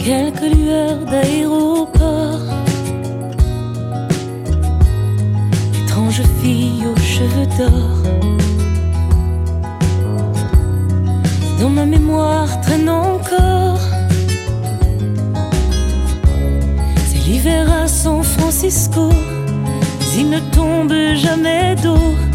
quelques lueurs d'aéroport. Étrange fille aux cheveux d'or. Dans ma mémoire traîne encore. C'est l'hiver à San Francisco, mais il ne tombe jamais d'eau.